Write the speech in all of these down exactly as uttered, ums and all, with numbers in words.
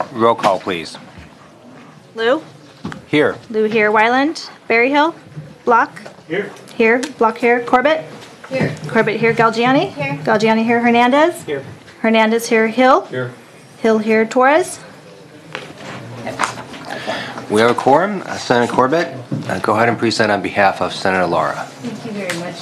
Roll call, please. Lou? Here. Lou here. Wyland? Berryhill? Block? Here. Here. Block here. Corbett? Here. Corbett here. Galgiani? Here. Galgiani here. Hernandez? Here. Hernandez here. Hill? Here. Hill here. Torres? We have a quorum. Uh, Senator Corbett, uh, go ahead and present on behalf of Senator Lara. Thank you very much.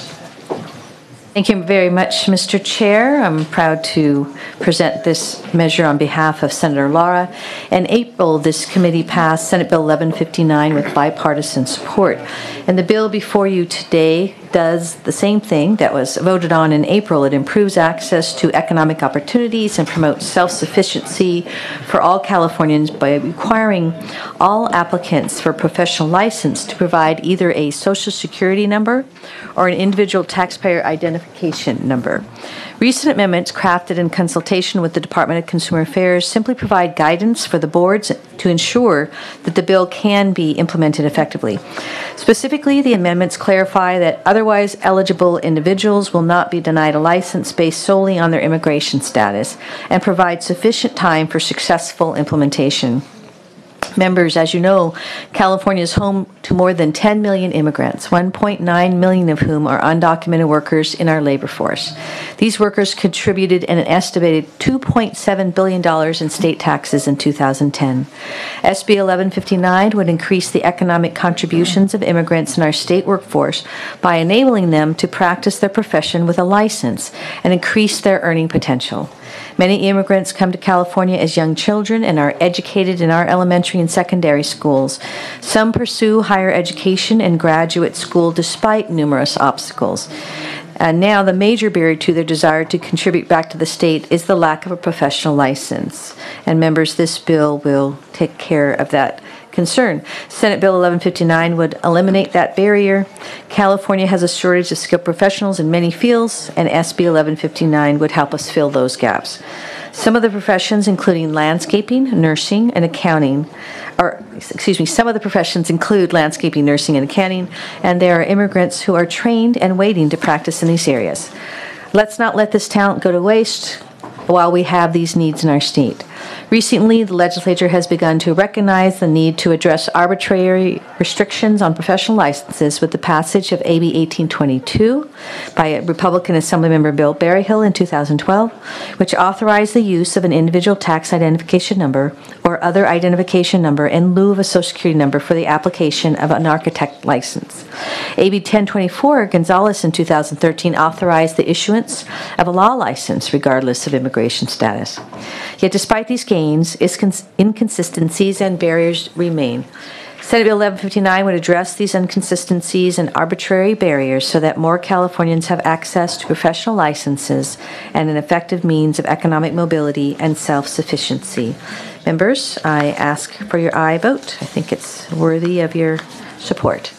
Thank you very much, Mister Chair. I'm proud to present this measure on behalf of Senator Lara. In April, this committee passed Senate Bill eleven fifty-nine with bipartisan support. And the bill before you today does the same thing that was voted on in April. It improves access to economic opportunities and promotes self-sufficiency for all Californians by requiring all applicants for a professional license to provide either a Social Security number or an individual taxpayer identification number. Recent amendments crafted in consultation with the Department of Consumer Affairs simply provide guidance for the boards to ensure that the bill can be implemented effectively. Specifically, the amendments clarify that otherwise eligible individuals will not be denied a license based solely on their immigration status and provide sufficient time for successful implementation. Members, as you know, California is home to more than ten million immigrants, one point nine million of whom are undocumented workers in our labor force. These workers contributed an estimated two point seven billion dollars in state taxes in two thousand ten. S B eleven fifty-nine would increase the economic contributions of immigrants in our state workforce by enabling them to practice their profession with a license and increase their earning potential. Many immigrants come to California as young children and are educated in our elementary and secondary schools. Some pursue higher education and graduate school despite numerous obstacles. And now the major barrier to their desire to contribute back to the state is the lack of a professional license. And members, this bill will take care of that concern. Senate Bill eleven fifty-nine would eliminate that barrier. California has a shortage of skilled professionals in many fields, and S B eleven fifty-nine would help us fill those gaps. Some of the professions, including landscaping, nursing, and accounting, or excuse me, some of the professions include landscaping, nursing, and accounting, and there are immigrants who are trained and waiting to practice in these areas. Let's not let this talent go to waste while we have these needs in our state. Recently, the legislature has begun to recognize the need to address arbitrary restrictions on professional licenses with the passage of A B eighteen twenty-two by Republican Assemblymember Bill Berryhill in two thousand twelve, which authorized the use of an individual tax identification number or other identification number in lieu of a Social Security number for the application of an architect license. A B ten twenty-four Gonzalez in two thousand thirteen authorized the issuance of a law license regardless of immigration status. Yet despite these gains, inconsistencies and barriers remain. Senate Bill eleven fifty-nine would address these inconsistencies and arbitrary barriers so that more Californians have access to professional licenses and an effective means of economic mobility and self-sufficiency. Members, I ask for your aye vote. I think it's worthy of your support.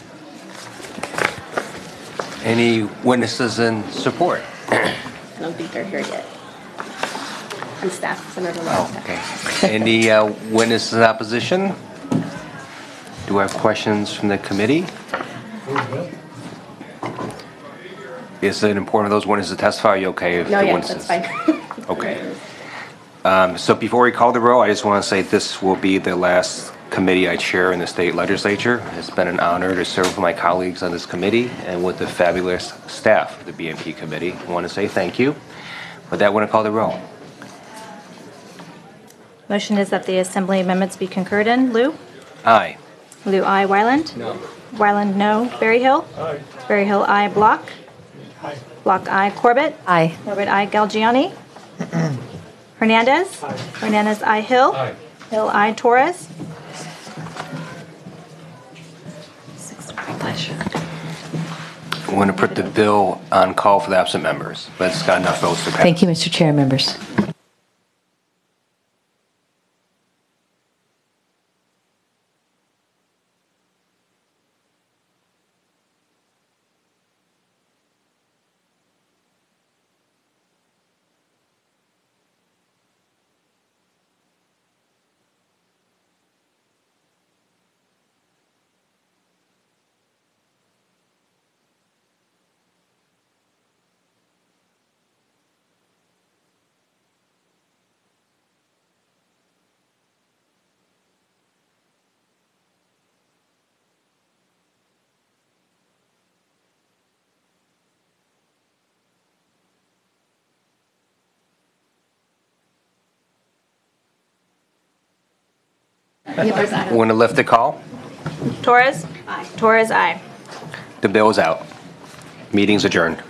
Any witnesses in support? I don't think they're here yet. And staff, Senator Lara. Oh, okay. Any uh, witnesses in opposition? Do I have questions from the committee? Is it important for those witnesses to testify? Are you okay if No, the yeah, witnesses? that's fine. Okay. Um, so before we call the roll, I just want to say this will be the last committee I chair in the state legislature. It's been an honor to serve with my colleagues on this committee and with the fabulous staff of the B M P committee. I want to say thank you. With that, I want to call the roll. Motion is that the Assembly amendments be concurred in. Lou? Aye. Lou, aye. Wyland? No. Wyland, no. Berryhill? Aye. Berryhill, aye. Block? Aye. Block, aye. Corbett? Aye. Corbett, aye. Galgiani? Hernandez? Aye. Hernandez, aye. Hill? Aye. Hill, aye. Torres? I want to put the bill on call for the absent members, but it's got enough votes to pass. Thank you, Mister Chair, members. Wheeler's aye. Want to lift the call? Torres? Aye. Torres, aye. The bill is out. Meeting's adjourned.